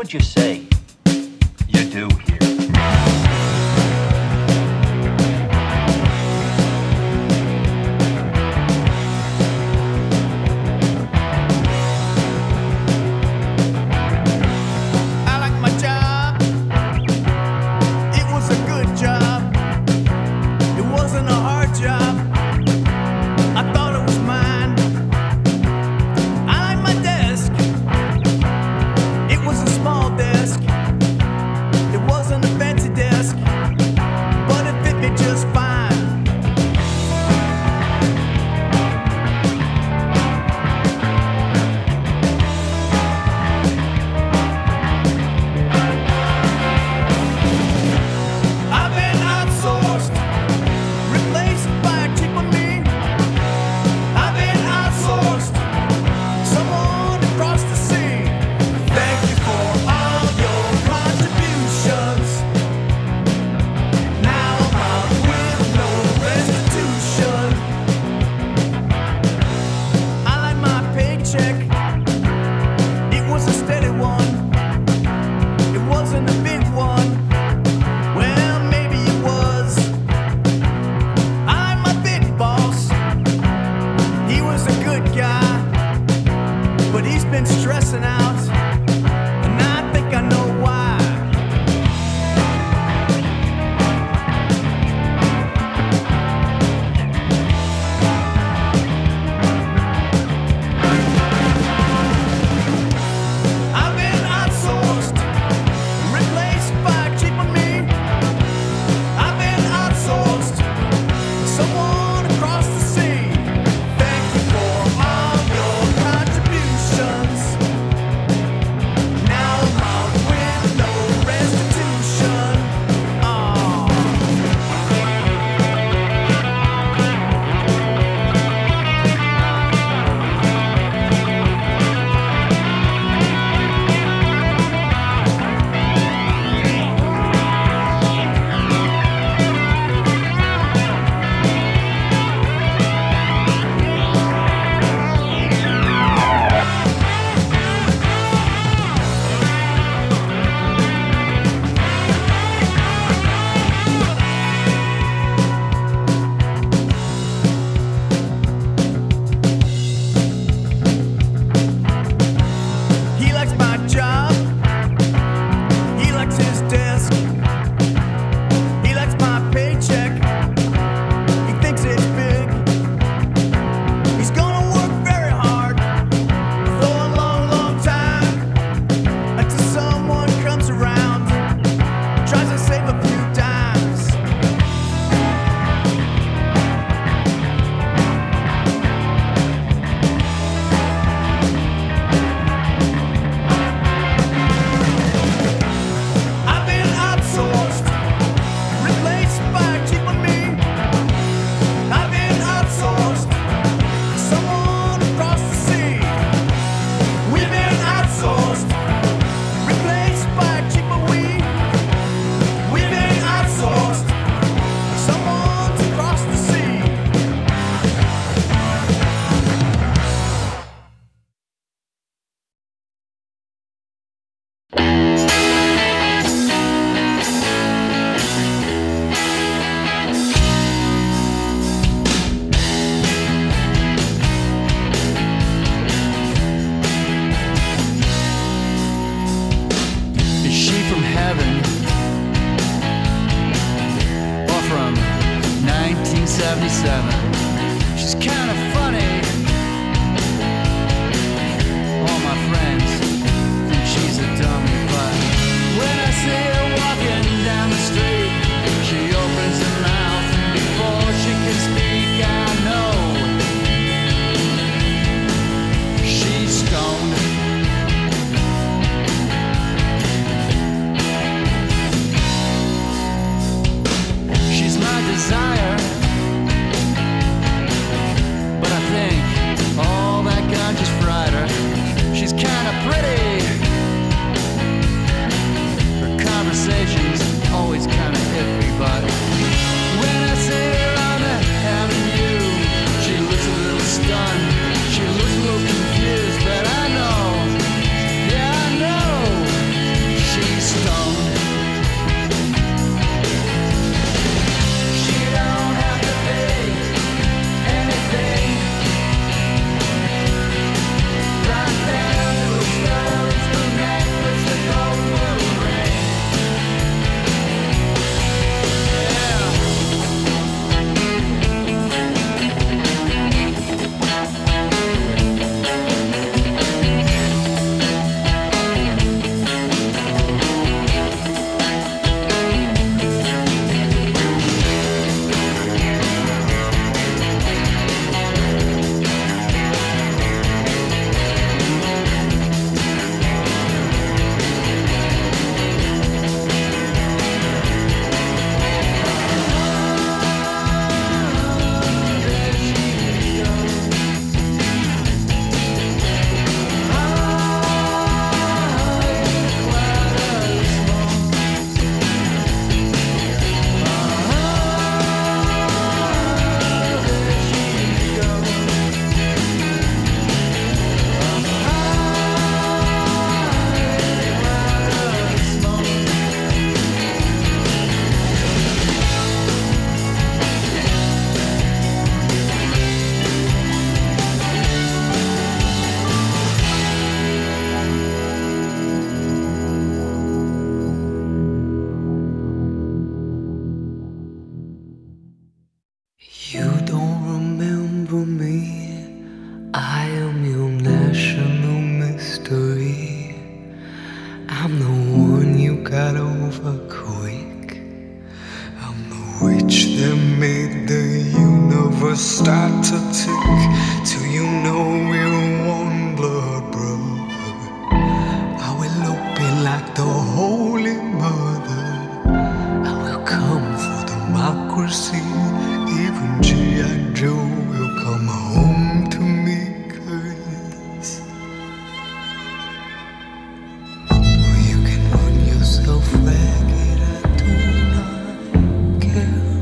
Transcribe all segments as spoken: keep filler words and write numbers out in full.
would you say you do here? Stressing out, and I think I know why. I've been outsourced, replaced by cheaper me. I've been outsourced, someone across the sea. Thank you for all your contributions. hours start to tick till you know we're one blood brother. I will open like the Holy Mother. I will come for democracy. Even G I Joe will come home to me, 'cause well, you can run yourself ragged. I do not care.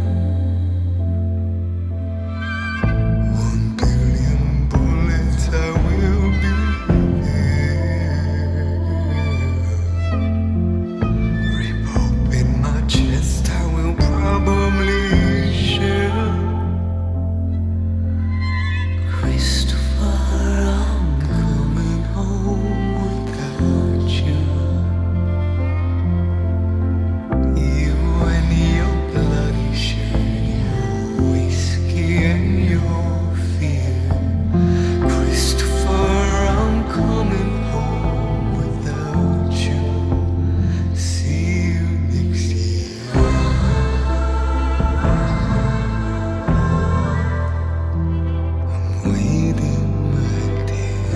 One billion bullets, I will be there. Rip open my chest, I will probably share. Christopher, I'm coming home without you. You and your bloody shirt, your whiskey and your fear. Christopher, I'm coming home without you. See you next year. I'm waiting, my dear.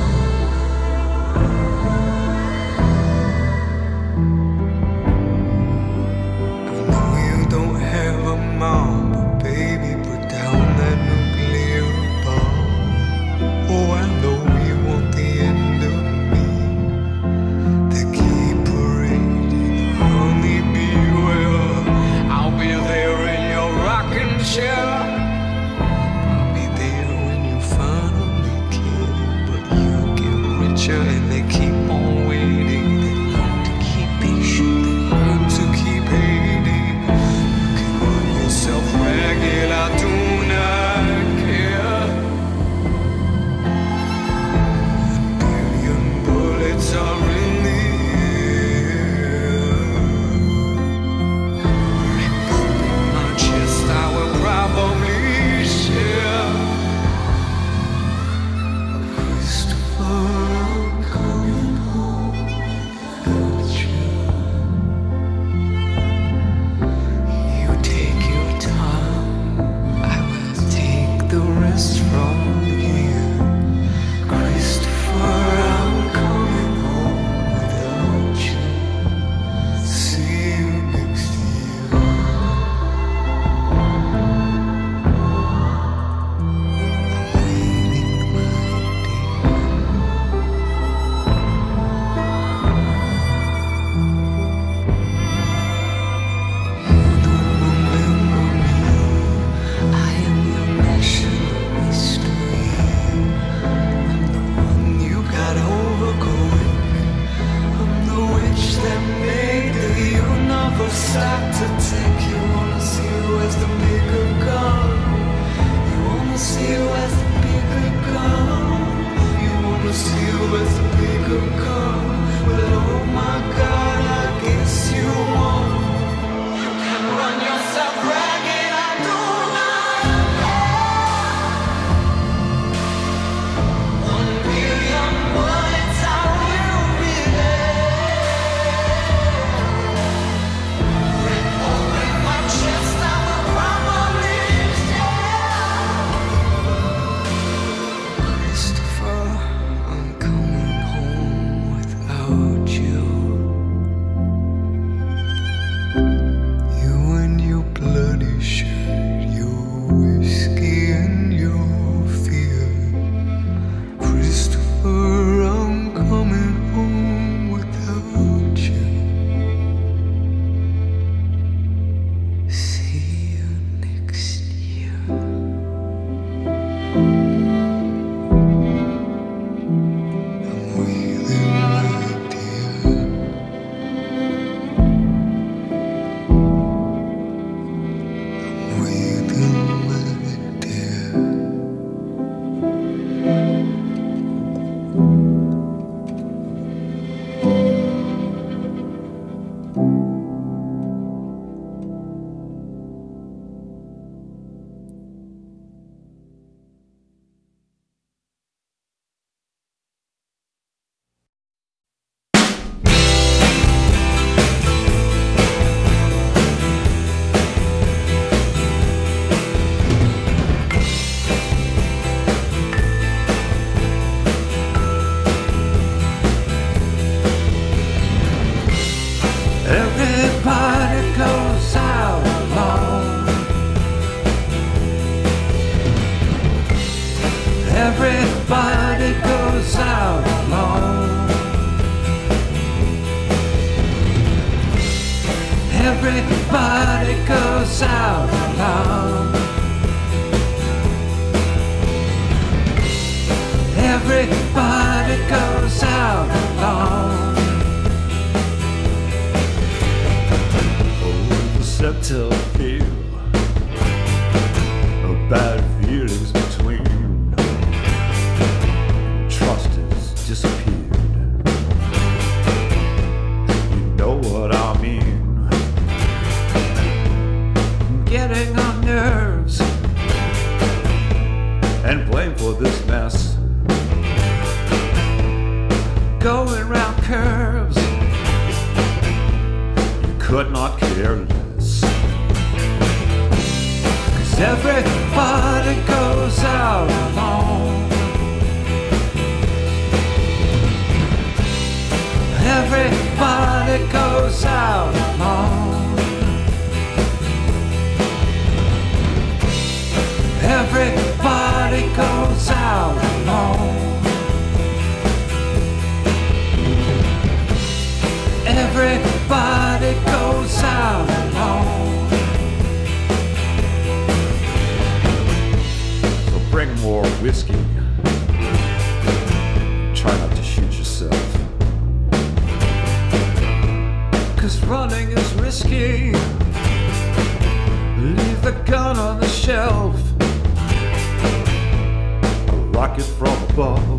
I know you don't have a mom, but baby, put down that nuclear bomb. Oh, I know you want the end of me. To keep parading honey bee. Well, I'll be there in your rocking chair. I'll be there when you finally care. But you get richer and they keep on waiting. They learn to keep patient, they learn to keep hating. You can run yourself ragged, I do not care. A billion bullets are in the air. Rip open my chest, I will probably share. Christopher, I'm coming Everybody goes out alone. Everybody goes out alone. Oh, the subtle feel of bad feelings between. Trust has disappeared. You know what I mean. Getting on nerves and blame for this mess. Going round curves, you could not care less. 'Cause everybody goes out alone. Everybody goes out alone. Everybody goes out alone. Everybody goes out alone. So bring more whiskey. Try not to shoot yourself. 'Cause running is risky. Leave the gun on the shelf. A rocket from above.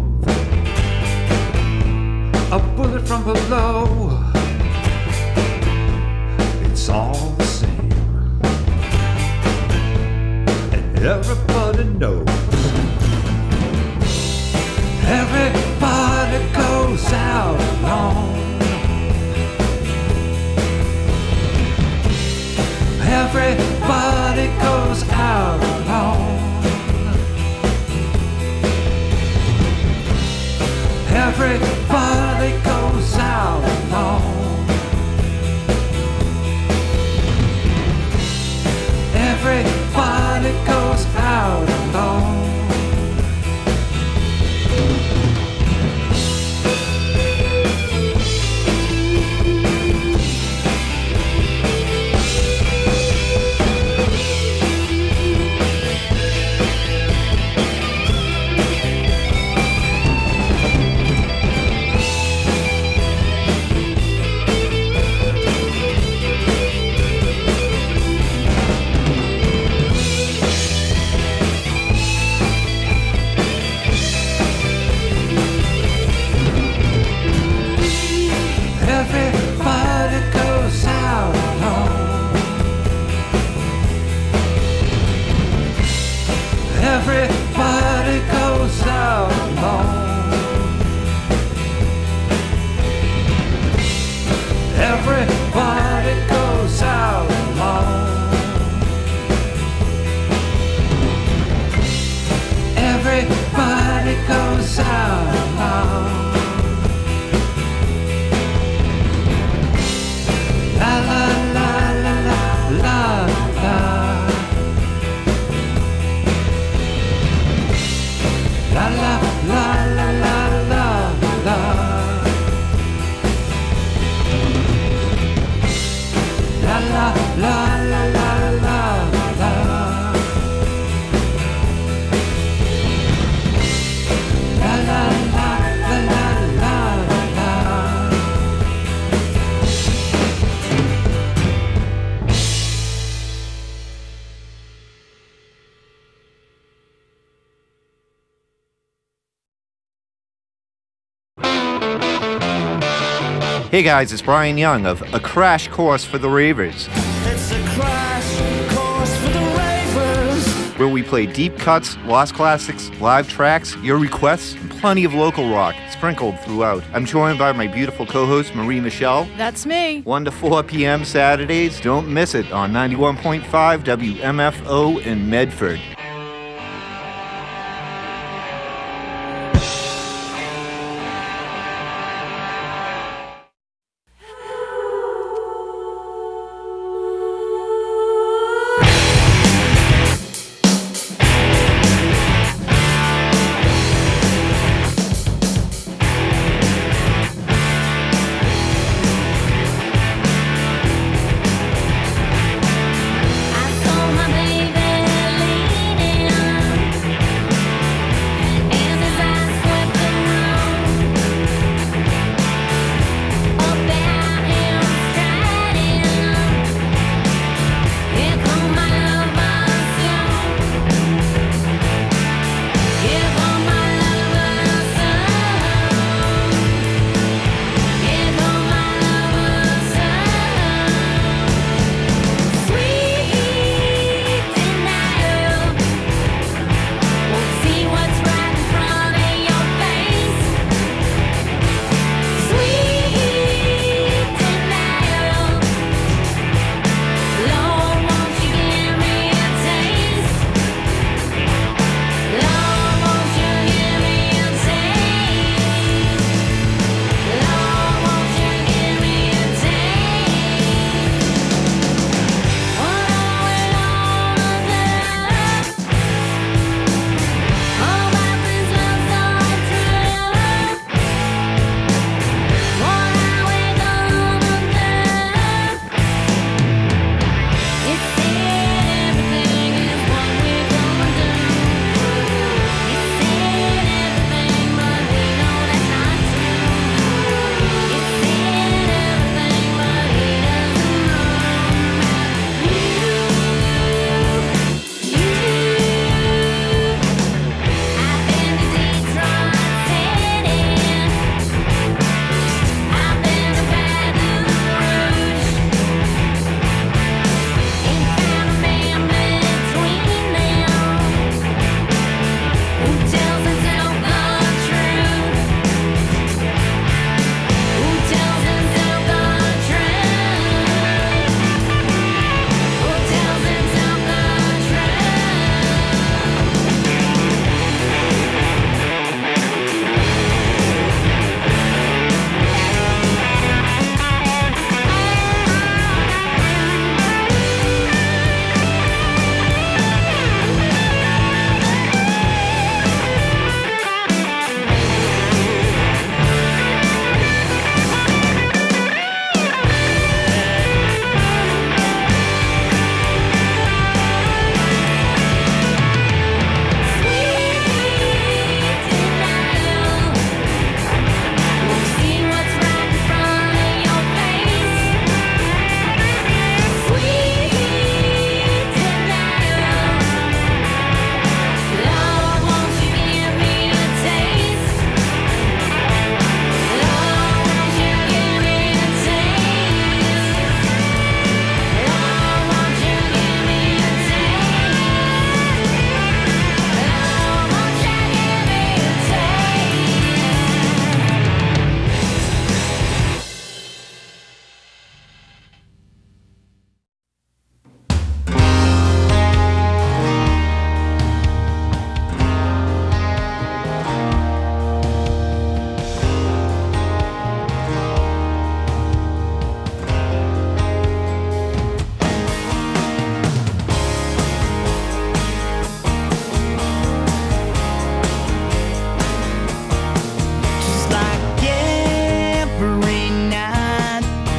A bullet from below. It's all the same, and everybody knows. Everybody goes out alone. Everybody goes out alone. Everybody goes out alone. Everybody goes out alone. Everybody goes out alone. Everybody goes out alone. Everybody goes out alone. La la la la la la la. La la la la la la la. La la la la la la la. La la la la la la la. Hey guys, it's Brian Young of A Crash Course for the Ravers. It's a crash course for the ravers. Where we play deep cuts, lost classics, live tracks, your requests, and plenty of local rock sprinkled throughout. I'm joined by my beautiful co-host, Marie Michelle. That's me. one to four p.m. Saturdays. Don't miss it on ninety-one point five W M F O in Medford.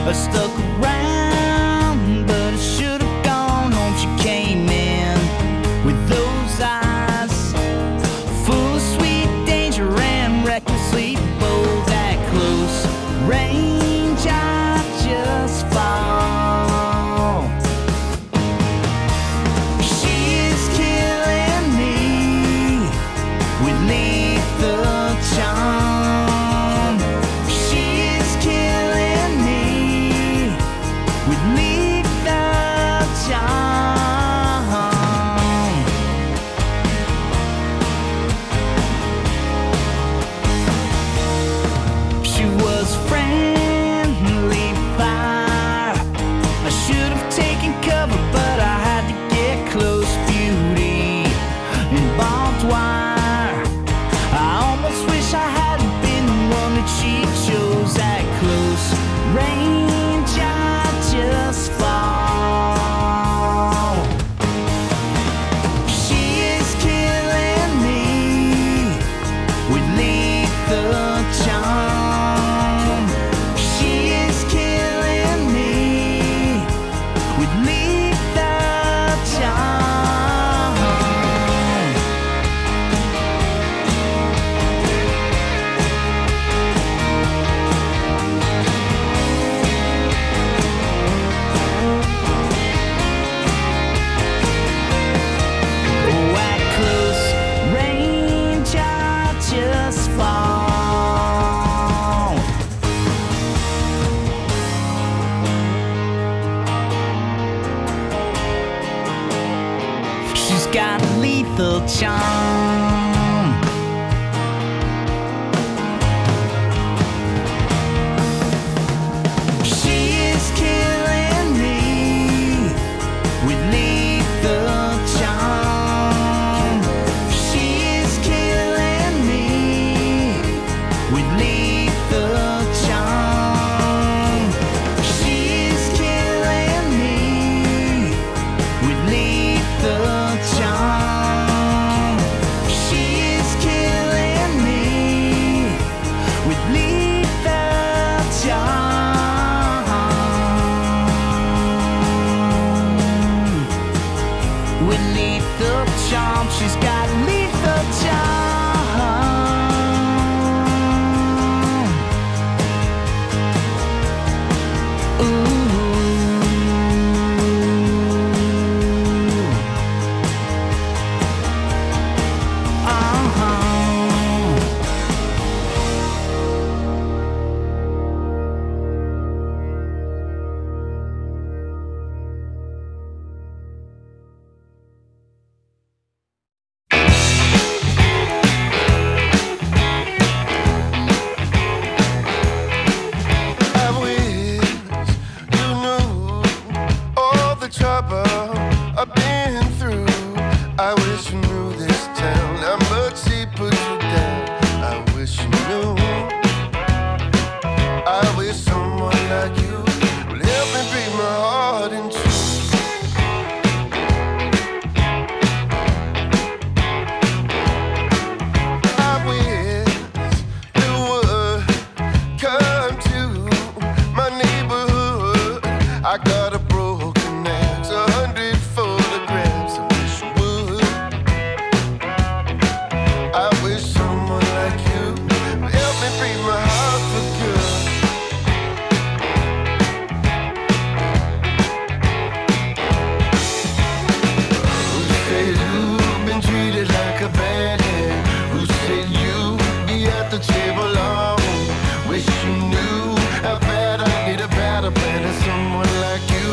I stuck around, but I should have gone home. She came in with those eyes full of sweet danger and recklessly bold. That close range, I just fall. She is killing me with lethal charm. She is killing me with lethal charm. She was friendly fire. I should have taken cover, but I had to get close. Beauty and barbed wire. I almost wish I hadn't been the one that she chose. At close range, I just fall. She is killing me with lethal charm. She is killing me with lethal charm. Oh, at close range, I just fall. She's got lethal charm. She is killing me with lethal charm. She is killing me with lethal charm. She is killing me with lethal charm. She is killing me with lethal charm. With lethal charm, she's got lethal charm. Ooh. Uh-huh. I wish you knew all the trouble I've been through. I wish you knew this town, how much he put you down. I wish you knew. I wish someone like you would help me break my heart in two. I wish you would come to my neighborhood. I got a broken axe, a hundred photographs. I wish you would. I wish someone like you would help me break my heart for good. Who said you've been treated like a bad hand? Who said you'd be at the table long? Wish you knew how bad I need a better plan. Someone like you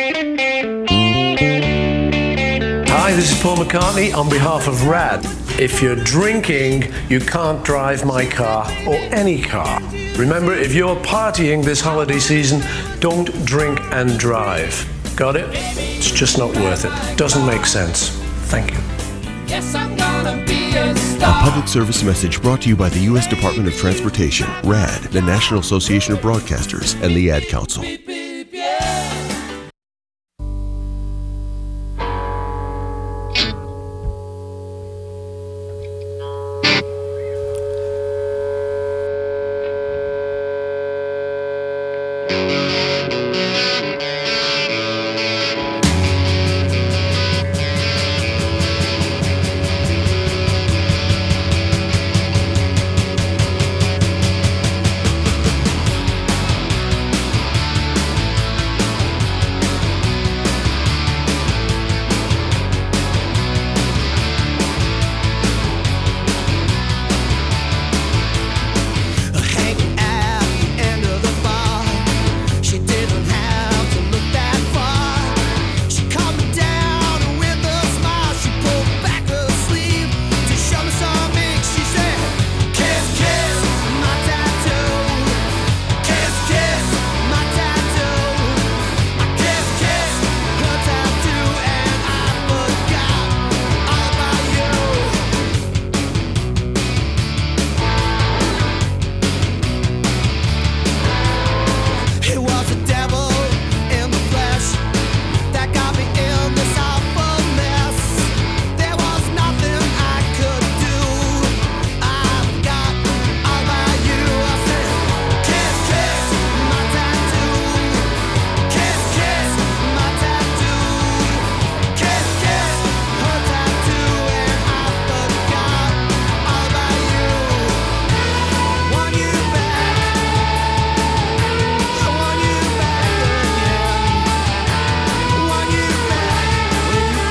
Hi, this is Paul McCartney on behalf of RAD. If you're drinking, you can't drive my car or any car. Remember, if you're partying this holiday season, don't drink and drive. Got it? It's just not worth it. Doesn't make sense. Thank you. Yes, I'm gonna be a A star. public service message brought to you by the U S Department of Transportation, RAD, the National Association of Broadcasters, and the Ad Council. Beep, beep, yeah. Hanging at the end of the bar, she didn't have to look that far. She calmed me down with a smile. She pulled back her sleeve to show me some ink. She said, "Kiss, kiss my tattoo. Kiss, kiss my tattoo. I kiss, kiss her tattoo, and I forgot all about you." It was the devil in the flesh that got me in this awful mess. There was nothing I could do. I forgot all about you. I said, "Kiss, kiss my tattoo. Kiss, kiss my tattoo. Kiss, kiss her tattoo, and I forgot all about you. Want you back. I want you back again. Want you back when you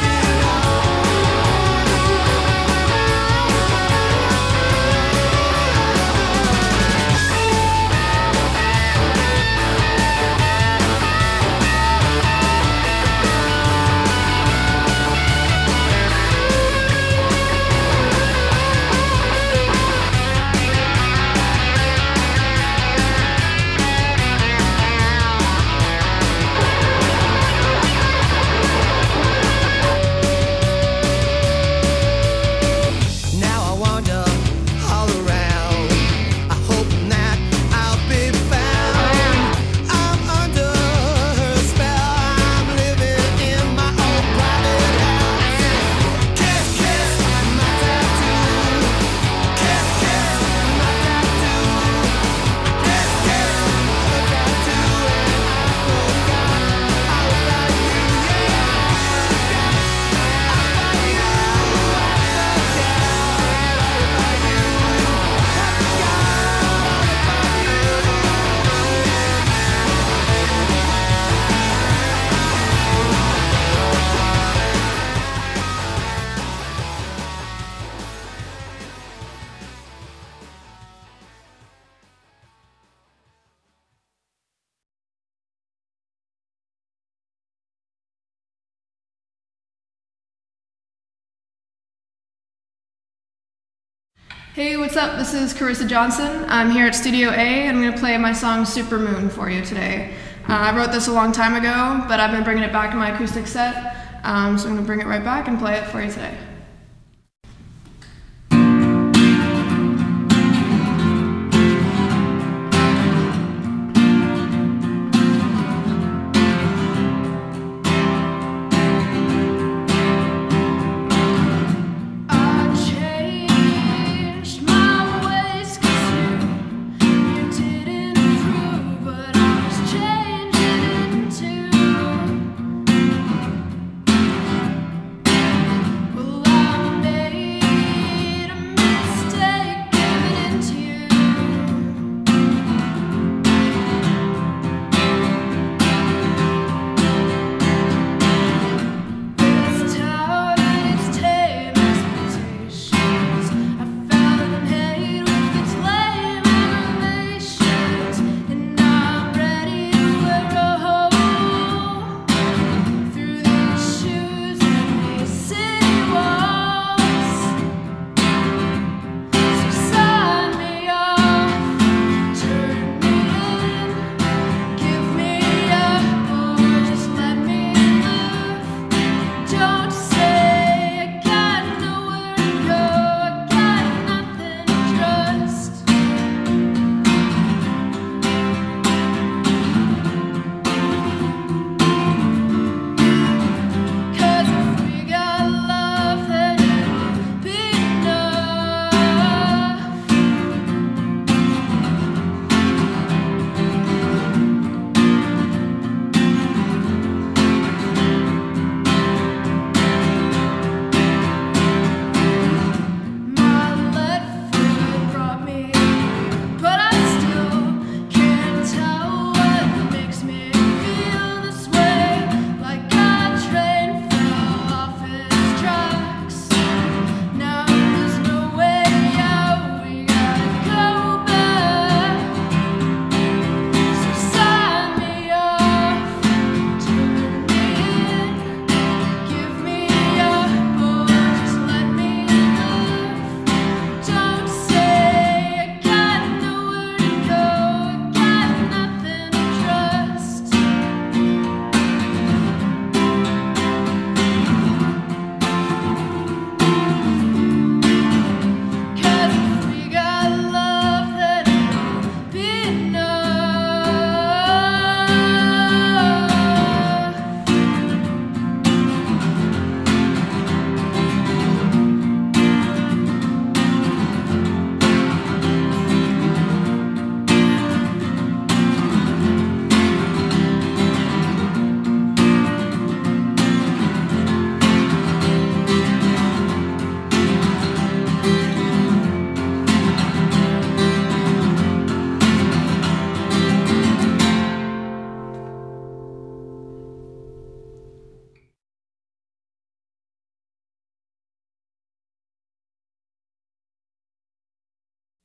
Now I wander all around. I hope that I'll be found. I'm under her spell. I'm living in my own private house. Kiss, kiss my tattoo. Kiss, kiss my tattoo. Kiss, kiss her tattoo, and I forgot all about you. Yeah, I forgot all about you. Hey, what's up? This is Carissa Johnson. I'm here at Studio A, and I'm going to play my song Supermoon for you today. Uh, I wrote this a long time ago, but I've been bringing it back in my acoustic set, um, so I'm going to bring it right back and play it for you today. I changed my ways 'cause you, you didn't approve, but I was changing it too. Well,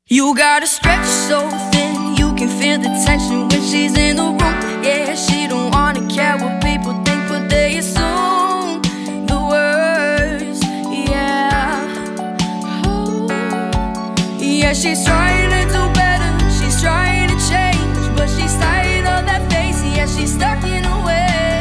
You gotta stretch so thin, you can feel the tension when she's in the room. Yeah, she don't wanna care what people think, but they assume the worst. Yeah, oh. Yeah, she's trying to do better, she's trying to change, but she's tired of that face. Yeah, she's stuck in her ways.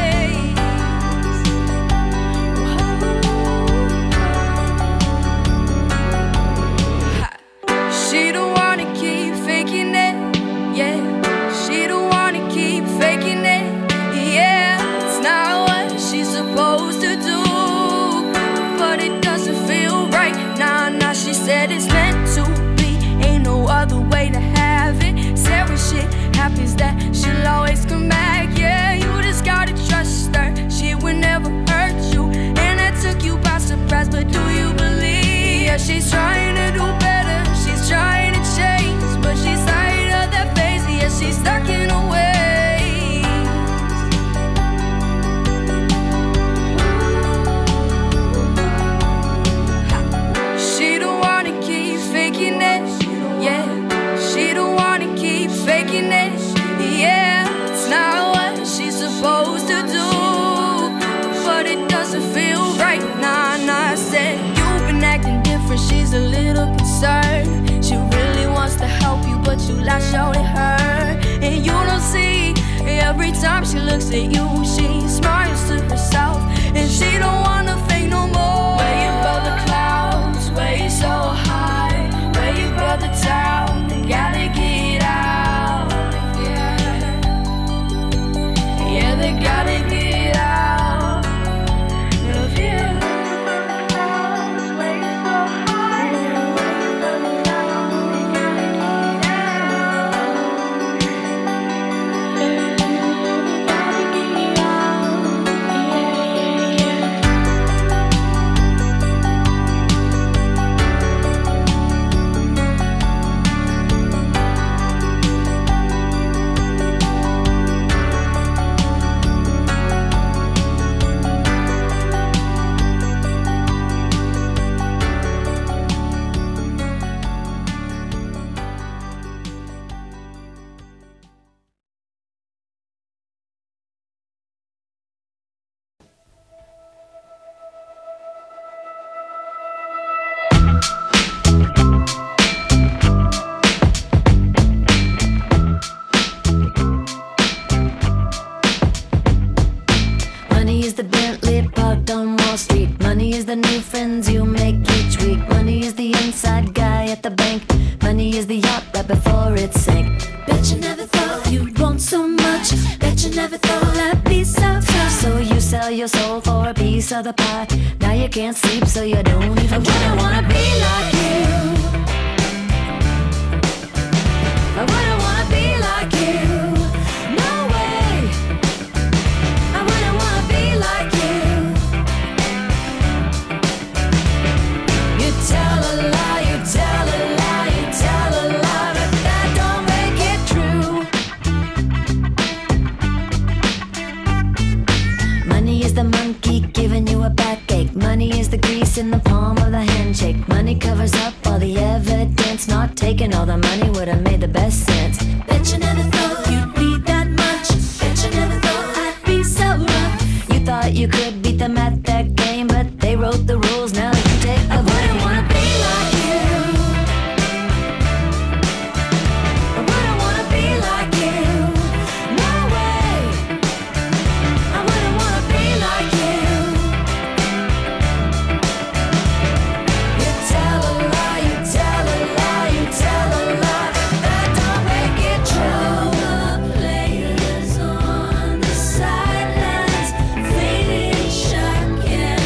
She don't wanna keep faking it, yeah. She don't wanna keep faking it, yeah. It's not what she's supposed to do, but it doesn't feel right. Nah, nah, she said it's meant to be, ain't no other way to have it. Said when shit happens that she'll always come back, yeah. You just gotta trust her, she would never hurt you, and that took you by surprise, but do you believe? Yeah, she's trying to do better, she's trying to change, but she's tired of that face. Yeah, she's stuck in her ways. She don't wanna keep faking it, yeah. She don't wanna keep faking it, yeah. It's not what she's supposed to do, but it doesn't feel right. Nah, nah, I said you've been acting different, she's a little concerned. She really wants to help you, but you lash out at her, and you don't see. Every time she looks at you, she smiles to herself, and she don't wanna fake no more. Where you above the clouds, where you so high, where you above the town, they gotta get out. Yeah, yeah, they gotta get out of here. Money is the Bentley parked on Wall Street. Money is the new friends you make each week. Money is the inside guy at the bank. Money is the yacht right before it sank. Bet you never thought you'd want so much. Bet you never thought I'd be so tough. So you sell your soul for a piece of the pie. Now you can't sleep, so you don't even try. I wouldn't wanna be like you. I wouldn't wanna be like you. No way. I wouldn't wanna be like you. You tell a lie, you tell a lie, you tell a lie, but that don't make it true. Money is the monkey giving you a backache. Money is the grease in the palm of the handshake. Money covers up all the evidence. Not taking all the money would have made the best sense. Bet you never thought you'd need that much. Bet you never thought I'd be so rough. You thought you could beat them at that game, but they wrote the rules, now you take the blame. I wouldn't wanna be like you. I wouldn't wanna be like you. No way. I wouldn't wanna be like you. You tell a lie, you tell a lie, you tell a lie, that don't make it true. The players on the sidelines, fading, shocking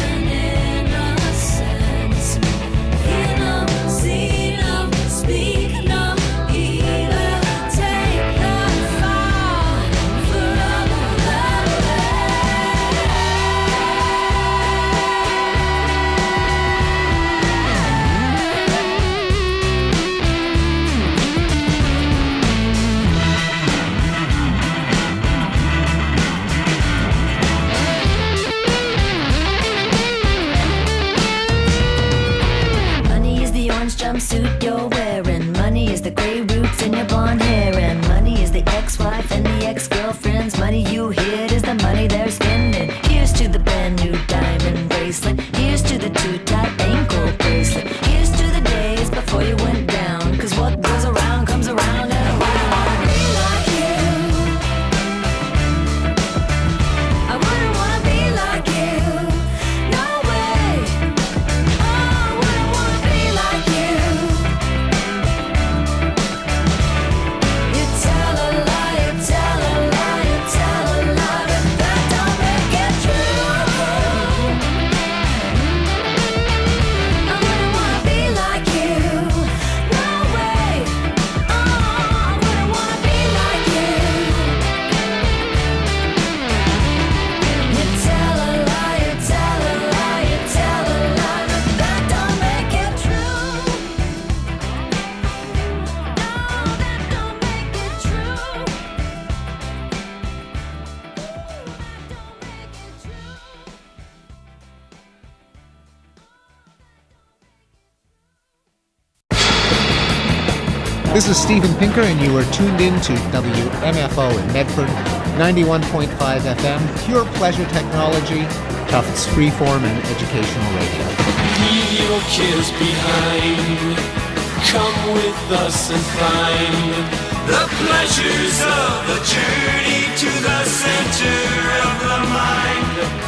This is Steven Pinker, and you are tuned in to W M F O in Medford, ninety-one point five F M, pure pleasure technology, Tufts freeform and educational radio. Leave your cares behind. Come with us and find the pleasures of the journey to the center of the mind.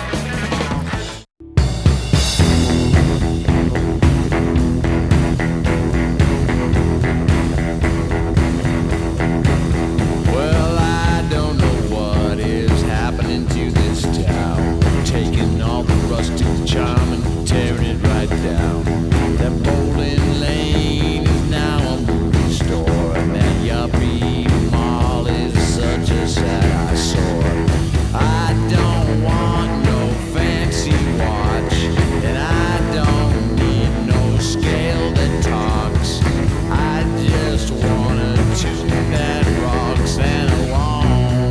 Charm and tearing it right down. That bowling lane is now a movie store, and that yuppie mall is such a sad eyesore. I don't want no fancy watch, and I don't need no scale that talks. I just want a tune that rocks and along.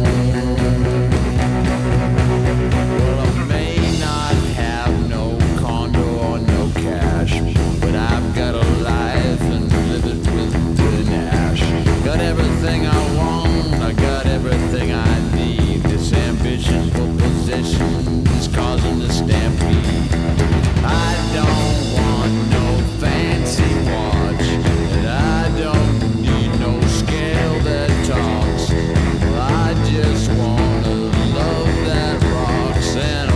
Well, I may not have but I've got a life and live it with panache. Got everything I want, I got everything I need. This ambition for possession is causing a stampede. I don't want no fancy watch, and I don't need no scale that talks. Well, I just want a love that rocks and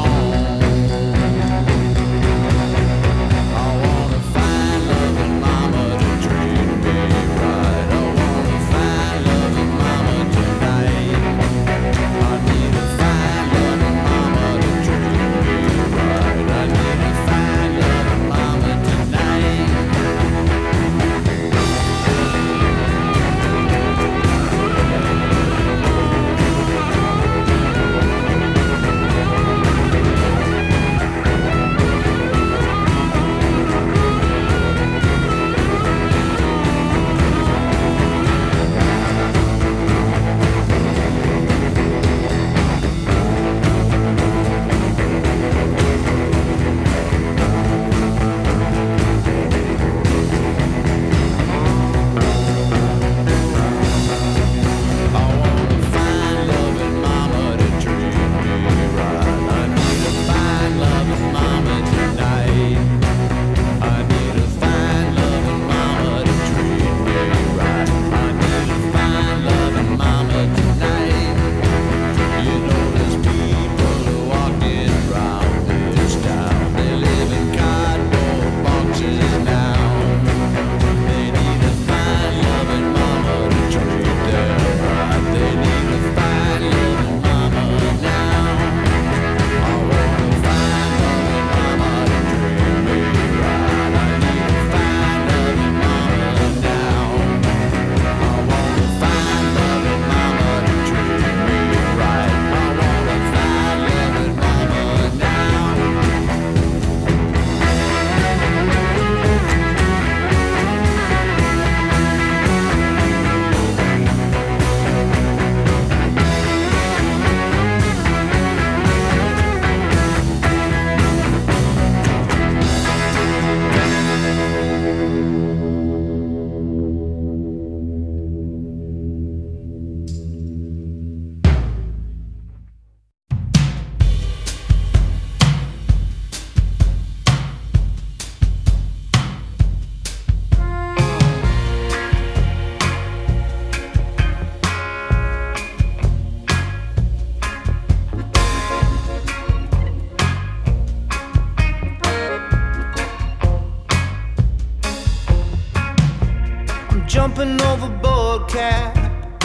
jumping overboard, cat,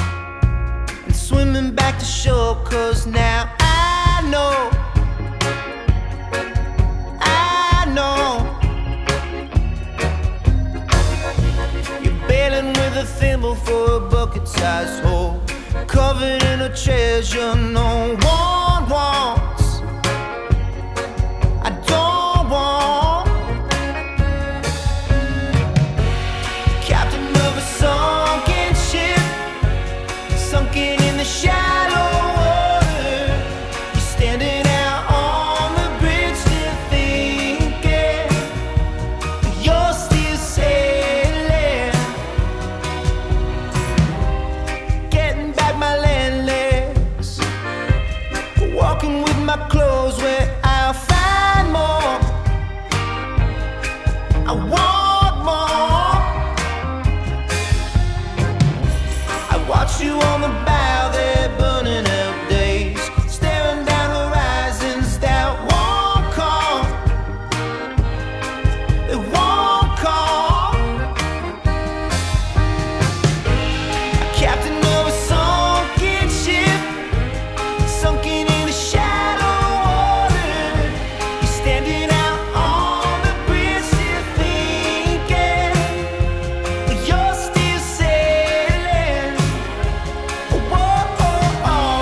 and swimming back to shore, 'cause now I know, I know you're bailing with a thimble for a bucket-sized hole, covered in a treasure no one wants. I don't want sunken ship, sunken in the shallow water. You're standing out on the bridge, still thinking you're still sailing. looking with my clothes where I'll find more. I want more. I watched you on the bow there, burning out days, staring down horizons that won't come. They won't come. A captain of a sunken ship, sunken in the shallow water. You're standing out on the bridge, still thinking, but you're still sailing. Whoa, oh, oh.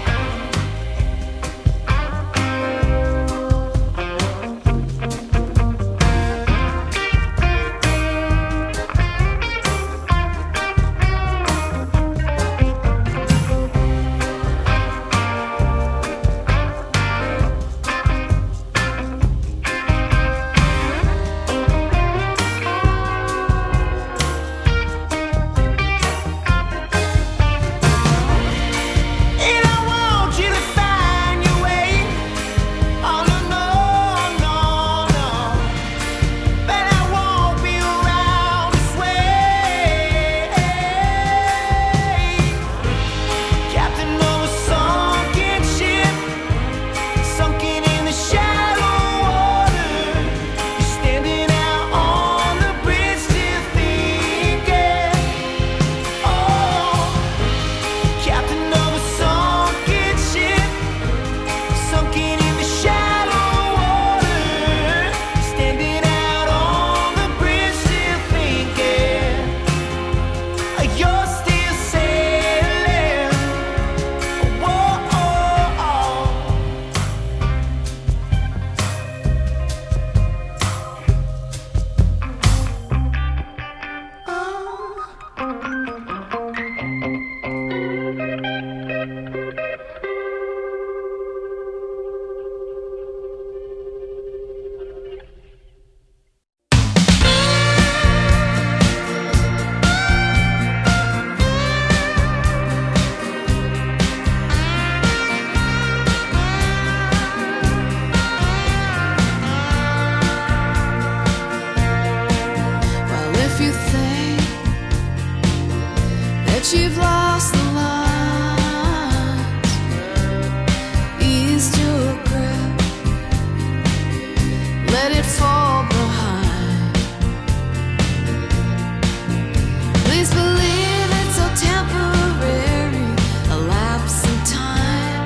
And I want you to find your way. Oh no, no, no, no. But I won't be around this way. Captain of a sunken ship, sunken in the shallow water. You're standing out on the bridge, still thinking, oh. Captain of a sunken ship, sunken in the shallow water. Standing out on the bridge, still thinking, you're still sailing. Whoa, oh, oh. Well, if you think that you've lost the lines, ease your grip, let it fall behind. Please believe it's so temporary, a lapse in time.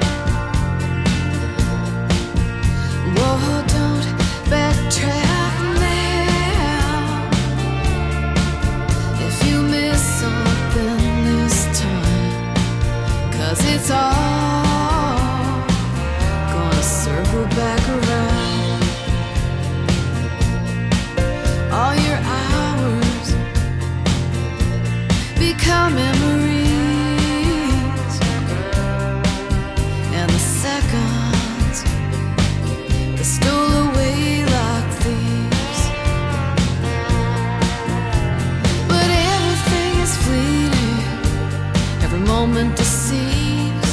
Whoa, don't backtrack now. If you miss something this time, 'cause it's all gonna circle back around. All your hours become memories, and the seconds they stole away like thieves. But everything is fleeting, every moment deceives.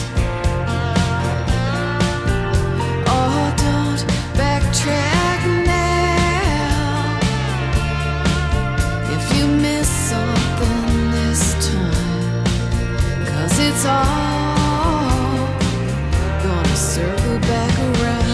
Oh, don't backtrack now. If you miss something this time, 'cause it's all gonna circle back around.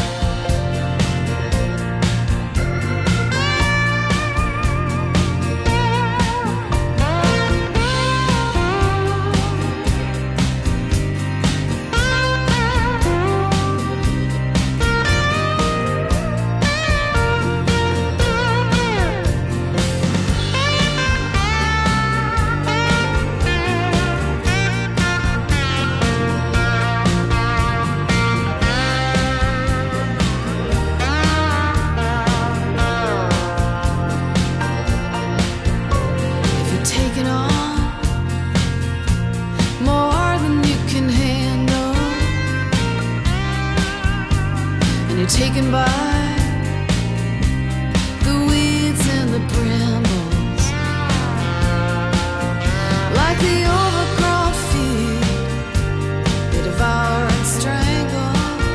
taken by the weeds and the brambles, like the overgrown field they devour and strangle.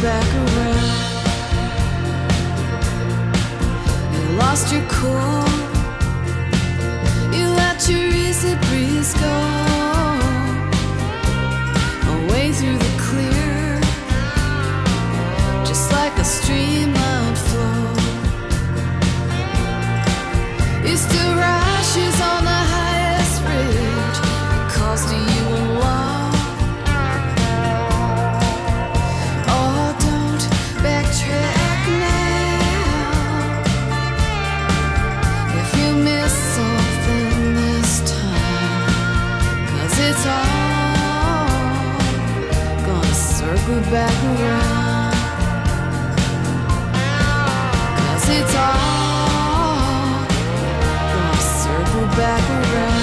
back around. You lost your cool. You let your easy breeze go away through the clear, just like a streamlined flow. You still rashes on the highest ridge because to you alone. Oh, don't backtrack now. If you miss something this time, 'cause it's all gonna circle back around. 'Cause it's all gonna circle back around.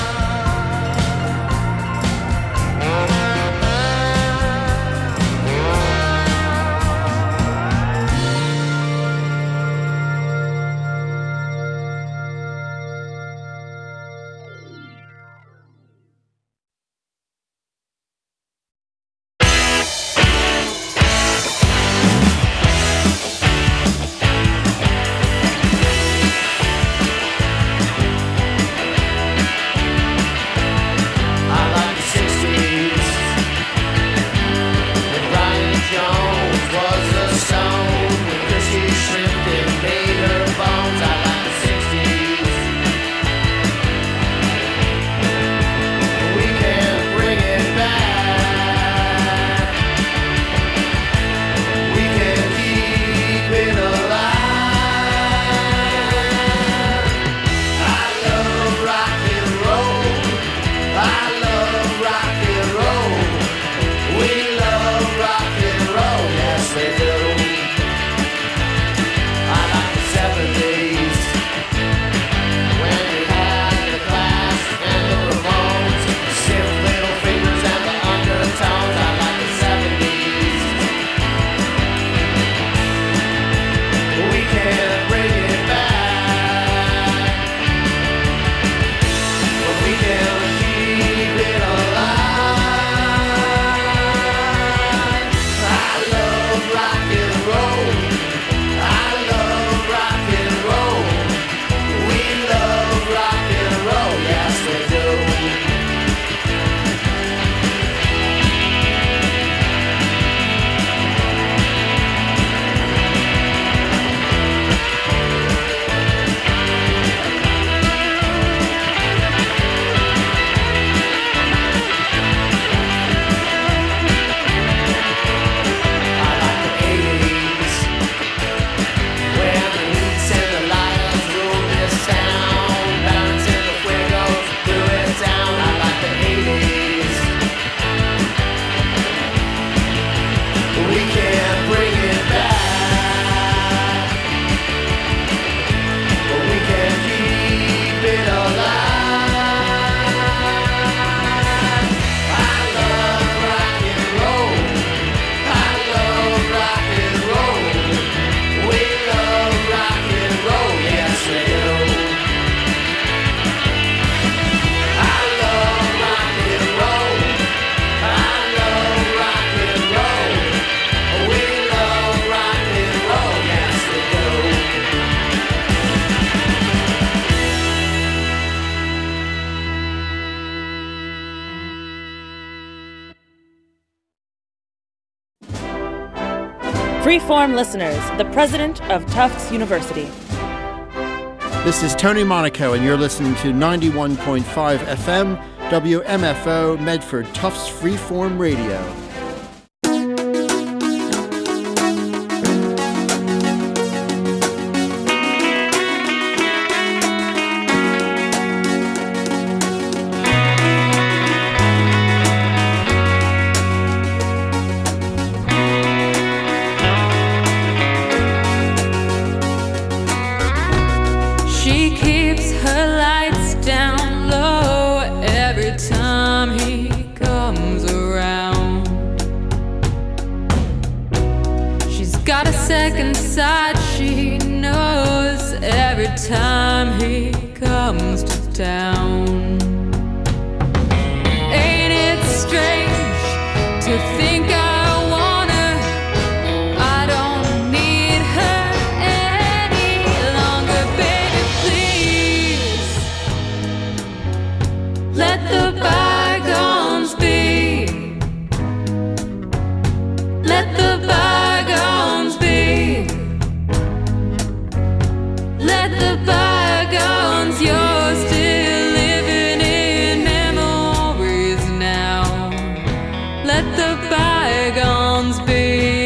Freeform listeners, the president of Tufts University. This is Tony Monaco, and you're listening to ninety-one point five F M, W M F O, Medford, Tufts Freeform Radio. Time he comes to town. Ain't it strange to think I wanna bygones be.